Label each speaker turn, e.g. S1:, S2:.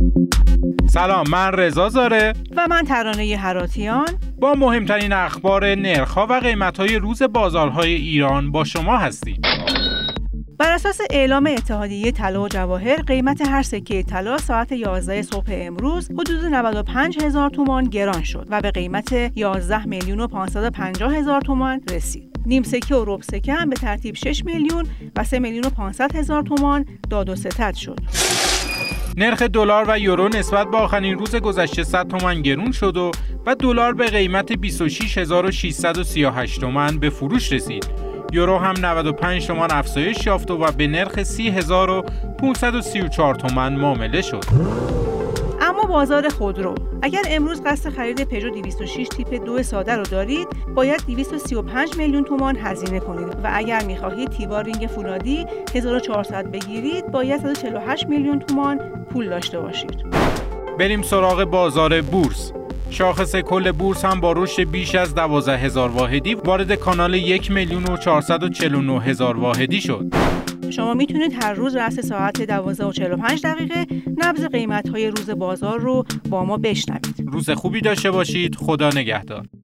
S1: سلام، من رضا زاره
S2: و من ترانه هراتیان
S1: با مهمترین اخبار نرخ‌ها و قیمت‌های روز بازارهای ایران با شما هستیم.
S2: بر اساس اعلام اتحادیه طلا و جواهر، قیمت هر سکه طلا ساعت 11 صبح امروز حدود 95,000 تومان گران شد و به قیمت 11,550,000 تومان رسید. نیم سکه و ربع سکه هم به ترتیب 6 میلیون و 3,500,000 تومان داد و ستد شد.
S1: نرخ دلار و یورو نسبت به آخرین روز گذشته 100 تومان گرون شد و دلار به قیمت 26,638 تومان به فروش رسید. یورو هم 95 تومان افزایش یافت و به نرخ 30,534 تومان معامله شد.
S2: اما بازار خودرو، اگر امروز قصد خرید پژو 206 تیپ 2 ساده رو دارید، باید 235 میلیون تومان هزینه کنید و اگر می‌خواهید تیوا رینگ فولادی 1400 بگیرید، باید 148 میلیون تومان پول داشته باشید.
S1: بریم سراغ بازار بورس. شاخص کل بورس هم با رشد بیش از 12,000 واحدی وارد کانال 1,449,000 واحدی شد.
S2: شما میتونید هر روز رأس ساعت 12:45 نبض قیمت‌های روز بازار رو با ما بشنوید.
S1: روز خوبی داشته باشید. خدا نگهدار.